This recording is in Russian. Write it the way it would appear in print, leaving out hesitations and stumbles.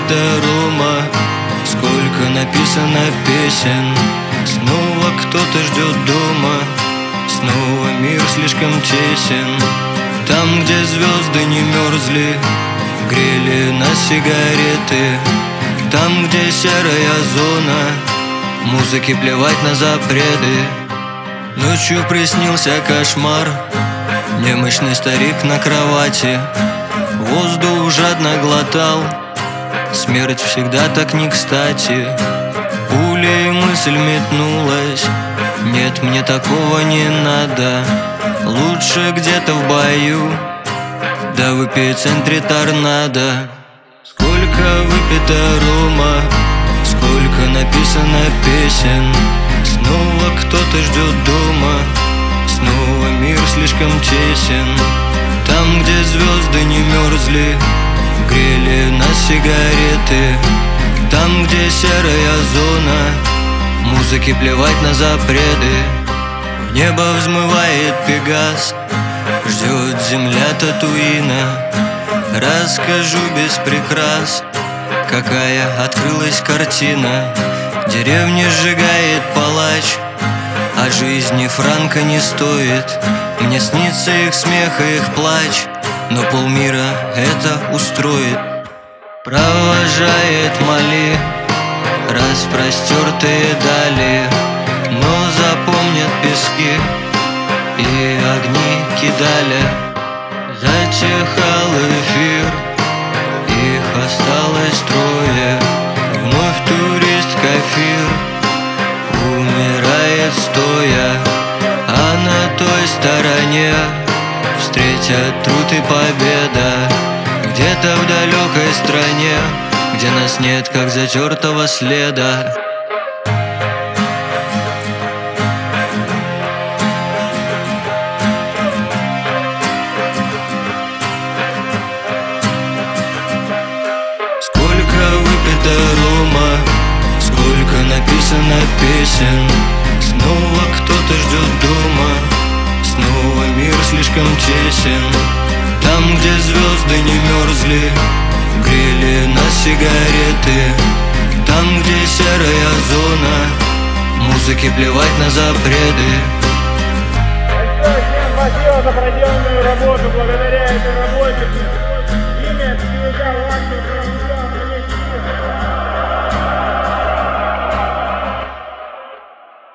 выпито рома, сколько написано песен. Снова кто-то ждет дома, снова мир слишком тесен. Там, где звезды не мерзли, грели нас сигареты. Там, где серая зона, музыке плевать на запреты. Ночью приснился кошмар, немощный старик на кровати. Воздух жадно глотал, смерть всегда так не кстати. Пулей мысль метнулась, нет, мне такого не надо. Лучше где-то в бою, да в эпицентре торнадо. Сколько выпито рома, сколько написано песен. Снова кто-то ждет дома, снова мир слишком тесен. Там, где звезды не мерзли, грели нас сигареты. Там, где серая зона, музыке плевать на запреты. В небо взмывает Пегас, ждет земля Татуина. Расскажу без прикрас, какая открылась картина. Деревни сжигает палач, а жизни франка не стоит. Мне снится их смех и их плач, но полмира это устроит. Провожает Мали распростертые дали, но запомнят пески и огни Кидаля. Затихал эфир, их осталось трое. Вновь турист Кафир умирает стоя, а на той стороне встретят труд и победа. Где-то в далекой стране, где нас нет, как затертого следа. Сколько выпито рома, сколько написано песен. Снова кто-то ждет дома, снова мир слишком тесен. Там, где звезды не мерзли, грели нас сигареты. Там, где серая зона, музыке плевать на запреты. Всем спасибо за проделанную работу. Благодаря этой работе имя Пьюга